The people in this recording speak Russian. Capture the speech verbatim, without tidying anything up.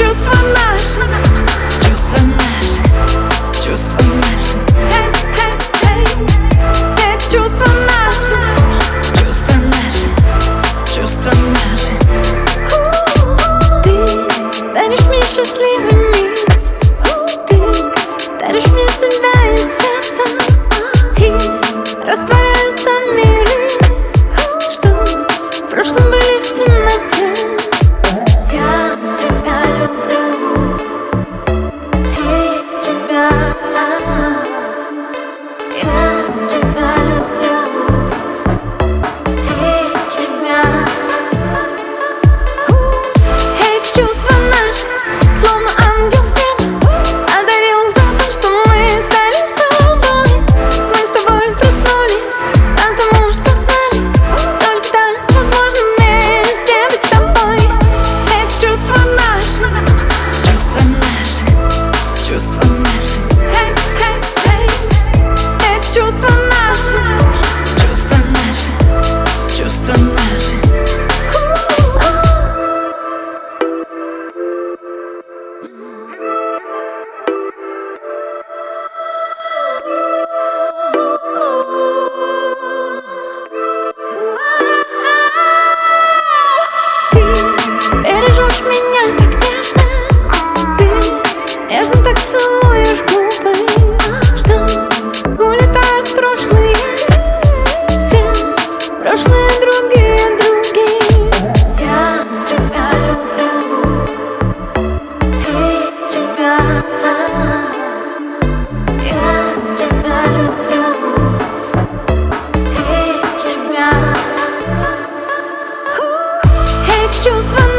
чувства наши, чувства наши, чувства наши. Эй, эй, эй. Эти чувства наши, чувства наши, чувства наши. Ты даришь мне счастливый мир, ты даришь мне себя и сердце, и растворяются миры, что в прошлом были в темноте. Я тебя люблю, и тебя, я тебя люблю, и тебя. Эти чувства наши, словно ангел с неба, одарил за то, что мы стали собой. Мы с тобой проснулись, потому что знали, только так возможно вместе быть с тобой. Эти чувства наши, чувства наши, чувства наши. Эй, эй, эй. Эти чувства наши, чувства наши, чувства наши. Бережешь меня так нежно, ты нежно так целуешь губы, что улетают прошлые, все прошлые другие, другие. Я тебя люблю, и тебя, я тебя люблю, и тебя. Эти чувства